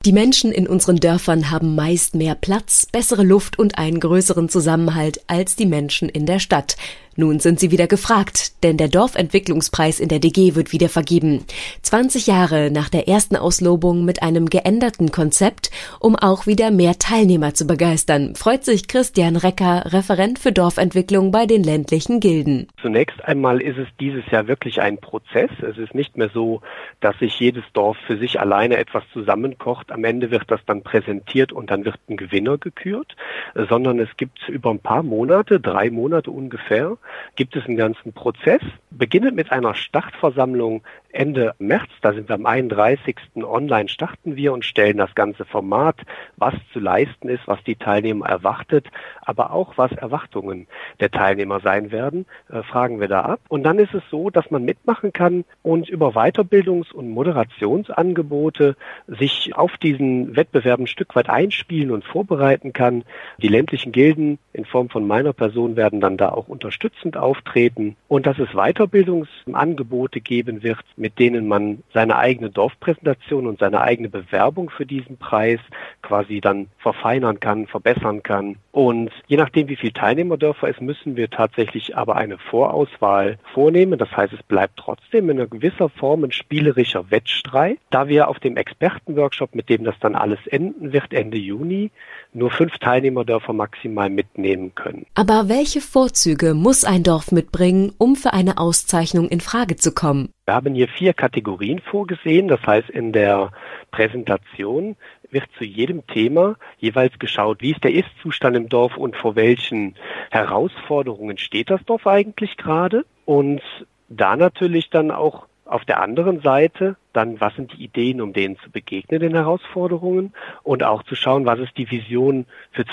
Die Menschen in unseren Dörfern haben meist mehr Platz, bessere Luft und einen größeren Zusammenhalt als die Menschen in der Stadt. Nun sind sie wieder gefragt, denn der Dorfentwicklungspreis in der DG wird wieder vergeben. 20 Jahre nach der ersten Auslobung mit einem geänderten Konzept, um auch wieder mehr Teilnehmer zu begeistern, freut sich Christian Recker, Referent für Dorfentwicklung bei den ländlichen Gilden. Zunächst einmal ist es dieses Jahr wirklich ein Prozess. Es ist nicht mehr so, dass sich jedes Dorf für sich alleine etwas zusammenkocht. Am Ende wird das dann präsentiert und dann wird ein Gewinner gekürt, sondern es gibt über ein paar Monate, 3 Monate ungefähr, gibt es einen ganzen Prozess, beginnend mit einer Startversammlung Ende März, da sind wir am 31. Online starten wir und stellen das ganze Format, was zu leisten ist, was die Teilnehmer erwartet, aber auch was Erwartungen der Teilnehmer sein werden, fragen wir da ab. Und dann ist es so, dass man mitmachen kann und über Weiterbildungs- und Moderationsangebote sich auf diesen Wettbewerb ein Stück weit einspielen und vorbereiten kann. Die ländlichen Gilden in Form von meiner Person werden dann da auch unterstützend auftreten und dass es Weiterbildungsangebote geben wird, mit denen man seine eigene Dorfpräsentation und seine eigene Bewerbung für diesen Preis quasi dann verfeinern kann, verbessern kann. Und je nachdem, wie viele Teilnehmerdörfer es müssen wir tatsächlich aber eine Vorauswahl vornehmen. Das heißt, es bleibt trotzdem in einer gewisser Form ein spielerischer Wettstreit, da wir auf dem Expertenworkshop, mit dem das dann alles enden wird, Ende Juni, nur 5 Teilnehmerdörfer maximal mitnehmen können. Aber welche Vorzüge muss ein Dorf mitbringen, um für eine Auszeichnung in Frage zu kommen? Wir haben hier 4 Kategorien vorgesehen. Das heißt, in der Präsentation wird zu jedem Thema jeweils geschaut, wie ist der Ist-Zustand im Dorf und vor welchen Herausforderungen steht das Dorf eigentlich gerade. Und da natürlich dann auch auf der anderen Seite dann, was sind die Ideen, um denen zu begegnen, den Herausforderungen und auch zu schauen, was ist die Vision für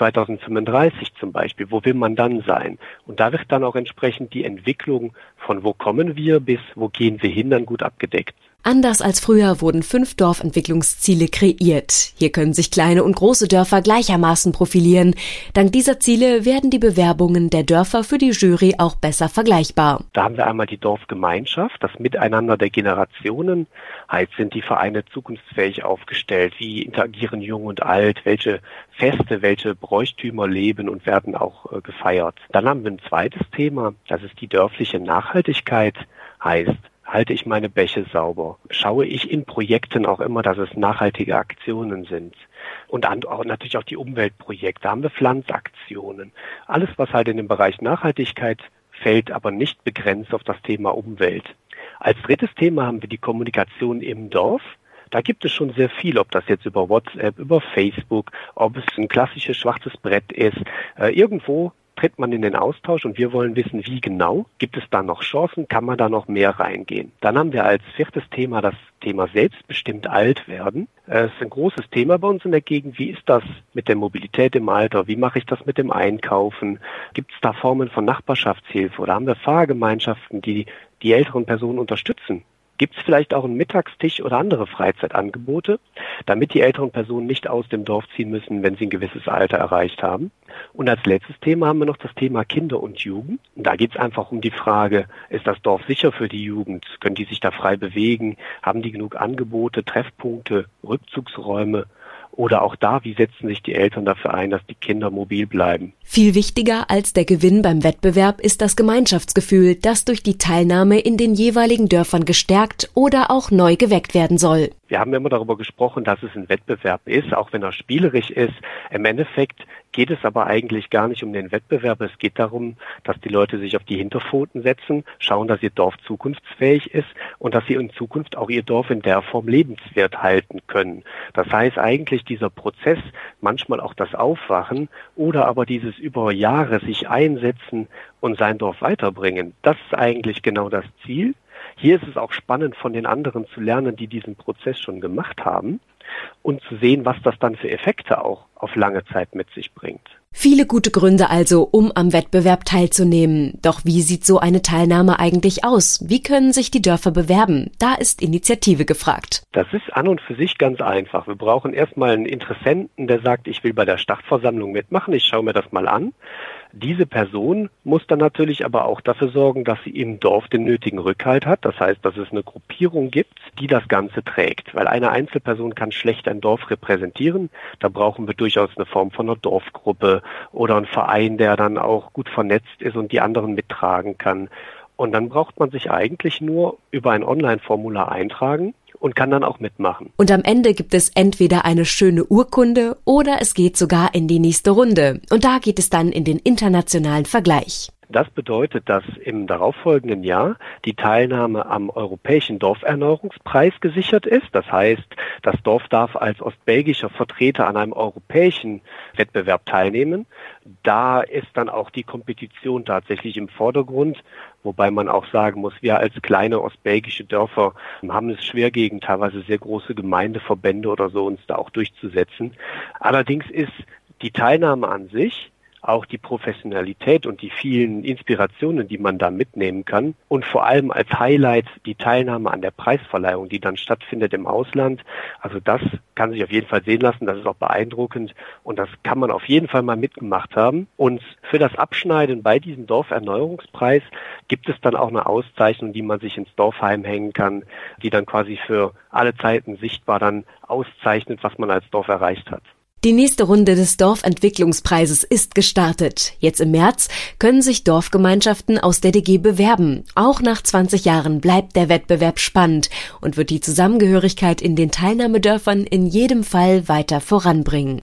2035 zum Beispiel, wo will man dann sein? Und da wird dann auch entsprechend die Entwicklung von wo kommen wir bis wo gehen wir hin dann gut abgedeckt. Anders als früher wurden 5 Dorfentwicklungsziele kreiert. Hier können sich kleine und große Dörfer gleichermaßen profilieren. Dank dieser Ziele werden die Bewerbungen der Dörfer für die Jury auch besser vergleichbar. Da haben wir einmal die Dorfgemeinschaft, das Miteinander der Generationen. Heißt, sind die Vereine zukunftsfähig aufgestellt? Wie interagieren Jung und Alt? Welche Feste, welche Bräuchtümer leben und werden auch gefeiert? Dann haben wir ein zweites Thema, das ist die dörfliche Nachhaltigkeit. Heißt, halte ich meine Bäche sauber? Schaue ich in Projekten auch immer, dass es nachhaltige Aktionen sind? Und auch natürlich auch die Umweltprojekte. Da haben wir Pflanzaktionen. Alles, was halt in den Bereich Nachhaltigkeit fällt, aber nicht begrenzt auf das Thema Umwelt. Als drittes Thema haben wir die Kommunikation im Dorf. Da gibt es schon sehr viel, ob das jetzt über WhatsApp, über Facebook, ob es ein klassisches schwarzes Brett ist. Irgendwo tritt man in den Austausch und wir wollen wissen, wie genau. Gibt es da noch Chancen? Kann man da noch mehr reingehen? Dann haben wir als 4. Thema das Thema selbstbestimmt alt werden. Es ist ein großes Thema bei uns in der Gegend. Wie ist das mit der Mobilität im Alter? Wie mache ich das mit dem Einkaufen? Gibt es da Formen von Nachbarschaftshilfe oder haben wir Fahrgemeinschaften, die die älteren Personen unterstützen? Gibt es vielleicht auch einen Mittagstisch oder andere Freizeitangebote, damit die älteren Personen nicht aus dem Dorf ziehen müssen, wenn sie ein gewisses Alter erreicht haben? Und als letztes Thema haben wir noch das Thema Kinder und Jugend. Und da geht es einfach um die Frage, ist das Dorf sicher für die Jugend? Können die sich da frei bewegen? Haben die genug Angebote, Treffpunkte, Rückzugsräume? Oder auch da, wie setzen sich die Eltern dafür ein, dass die Kinder mobil bleiben? Viel wichtiger als der Gewinn beim Wettbewerb ist das Gemeinschaftsgefühl, das durch die Teilnahme in den jeweiligen Dörfern gestärkt oder auch neu geweckt werden soll. Wir haben immer darüber gesprochen, dass es ein Wettbewerb ist, auch wenn er spielerisch ist. Im Endeffekt geht es aber eigentlich gar nicht um den Wettbewerb. Es geht darum, dass die Leute sich auf die Hinterpfoten setzen, schauen, dass ihr Dorf zukunftsfähig ist und dass sie in Zukunft auch ihr Dorf in der Form lebenswert halten können. Das heißt eigentlich dieser Prozess, manchmal auch das Aufwachen oder aber dieses über Jahre sich einsetzen und sein Dorf weiterbringen. Das ist eigentlich genau das Ziel. Hier ist es auch spannend, von den anderen zu lernen, die diesen Prozess schon gemacht haben und zu sehen, was das dann für Effekte auch auf lange Zeit mit sich bringt. Viele gute Gründe also, um am Wettbewerb teilzunehmen. Doch wie sieht so eine Teilnahme eigentlich aus? Wie können sich die Dörfer bewerben? Da ist Initiative gefragt. Das ist an und für sich ganz einfach. Wir brauchen erstmal einen Interessenten, der sagt, ich will bei der Startversammlung mitmachen, ich schaue mir das mal an. Diese Person muss dann natürlich aber auch dafür sorgen, dass sie im Dorf den nötigen Rückhalt hat. Das heißt, dass es eine Gruppierung gibt, die das Ganze trägt. Weil eine Einzelperson kann schlecht ein Dorf repräsentieren. Da brauchen wir durchaus eine Form von einer Dorfgruppe oder einen Verein, der dann auch gut vernetzt ist und die anderen mittragen kann. Und dann braucht man sich eigentlich nur über ein Online-Formular eintragen und kann dann auch mitmachen. Und am Ende gibt es entweder eine schöne Urkunde oder es geht sogar in die nächste Runde. Und da geht es dann in den internationalen Vergleich. Das bedeutet, dass im darauffolgenden Jahr die Teilnahme am Europäischen Dorferneuerungspreis gesichert ist. Das heißt, das Dorf darf als ostbelgischer Vertreter an einem europäischen Wettbewerb teilnehmen. Da ist dann auch die Kompetition tatsächlich im Vordergrund, wobei man auch sagen muss, wir als kleine ostbelgische Dörfer haben es schwer gegen teilweise sehr große Gemeindeverbände oder so uns da auch durchzusetzen. Allerdings ist die Teilnahme an sich, auch die Professionalität und die vielen Inspirationen, die man da mitnehmen kann und vor allem als Highlight die Teilnahme an der Preisverleihung, die dann stattfindet im Ausland. Also das kann sich auf jeden Fall sehen lassen, das ist auch beeindruckend und das kann man auf jeden Fall mal mitgemacht haben. Und für das Abschneiden bei diesem Dorferneuerungspreis gibt es dann auch eine Auszeichnung, die man sich ins Dorfheim hängen kann, die dann quasi für alle Zeiten sichtbar dann auszeichnet, was man als Dorf erreicht hat. Die nächste Runde des Dorfentwicklungspreises ist gestartet. Jetzt im März können sich Dorfgemeinschaften aus der DG bewerben. Auch nach 20 Jahren bleibt der Wettbewerb spannend und wird die Zusammengehörigkeit in den Teilnahmedörfern in jedem Fall weiter voranbringen.